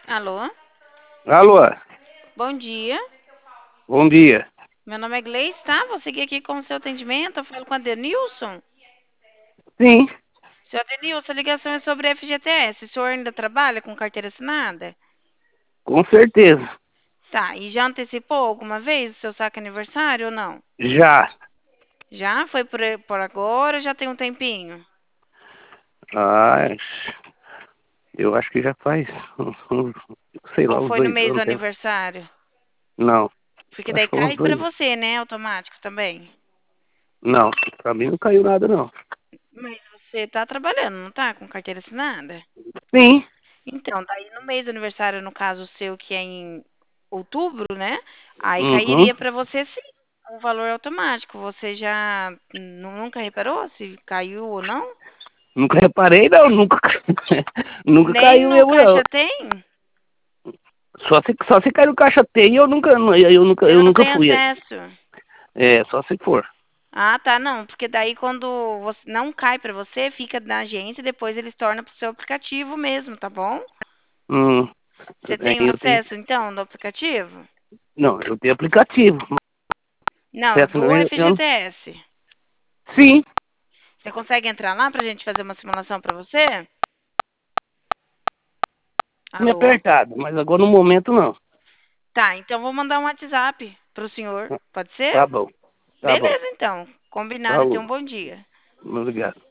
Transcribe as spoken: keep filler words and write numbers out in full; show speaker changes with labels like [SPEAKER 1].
[SPEAKER 1] Alô?
[SPEAKER 2] Alô,
[SPEAKER 1] Bom dia.
[SPEAKER 2] bom dia.
[SPEAKER 1] Meu nome é Gleice, tá? Vou seguir aqui com o seu atendimento. Eu falo com a Denilson.
[SPEAKER 2] Sim,
[SPEAKER 1] Seu Denilson, a ligação é sobre F G T S. O senhor ainda trabalha com carteira assinada?
[SPEAKER 2] com certeza.
[SPEAKER 1] Tá. E já antecipou alguma vez o seu saque aniversário ou não?
[SPEAKER 2] Já.
[SPEAKER 1] Já? Foi por, por agora ou já tem um tempinho?
[SPEAKER 2] Ah, eu acho que já faz, uns, uns, sei
[SPEAKER 1] Ou
[SPEAKER 2] lá, uns
[SPEAKER 1] foi no
[SPEAKER 2] dois
[SPEAKER 1] mês do
[SPEAKER 2] anos. Tem.
[SPEAKER 1] aniversário?
[SPEAKER 2] Não,
[SPEAKER 1] Porque
[SPEAKER 2] acho
[SPEAKER 1] daí
[SPEAKER 2] que foi uns
[SPEAKER 1] cai pra
[SPEAKER 2] dois.
[SPEAKER 1] você, né? Automático também.
[SPEAKER 2] Não, pra mim não caiu nada, não.
[SPEAKER 1] Mas você tá trabalhando, não tá? Com carteira assinada?
[SPEAKER 2] Sim.
[SPEAKER 1] Então, daí no mês do aniversário, no caso seu, que é em outubro, né? Aí
[SPEAKER 2] Uhum.
[SPEAKER 1] cairia para você sim, um valor automático. Você já nu- nunca reparou se caiu ou não?
[SPEAKER 2] Nunca reparei, não. Nunca, nunca
[SPEAKER 1] Nem
[SPEAKER 2] caiu
[SPEAKER 1] no
[SPEAKER 2] mesmo, não.
[SPEAKER 1] caixa tem?
[SPEAKER 2] Só se, só se caiu no caixa tem, eu nunca, eu nunca,
[SPEAKER 1] Você
[SPEAKER 2] eu
[SPEAKER 1] não
[SPEAKER 2] nunca
[SPEAKER 1] tem
[SPEAKER 2] fui.
[SPEAKER 1] acesso.
[SPEAKER 2] É, só se for.
[SPEAKER 1] Ah, tá, não, porque daí quando você não cai para você, fica na agência e depois eles tornam pro seu aplicativo mesmo, tá bom?
[SPEAKER 2] Hum,
[SPEAKER 1] Você
[SPEAKER 2] aí
[SPEAKER 1] tem o
[SPEAKER 2] eu tenho.
[SPEAKER 1] acesso então do aplicativo?
[SPEAKER 2] Não, eu tenho aplicativo.
[SPEAKER 1] Não,
[SPEAKER 2] Acesso
[SPEAKER 1] do
[SPEAKER 2] mesmo, eu não-
[SPEAKER 1] F G T S.
[SPEAKER 2] Sim.
[SPEAKER 1] Você consegue entrar lá pra gente fazer uma simulação para você?
[SPEAKER 2] Me
[SPEAKER 1] Alô?
[SPEAKER 2] apertado, mas agora no momento não.
[SPEAKER 1] Tá, então vou mandar um WhatsApp pro senhor. Pode ser?
[SPEAKER 2] Tá bom, tá bom.
[SPEAKER 1] Beleza, então. Combinado. Tenha um
[SPEAKER 2] Falou.
[SPEAKER 1] bom dia.
[SPEAKER 2] Obrigado.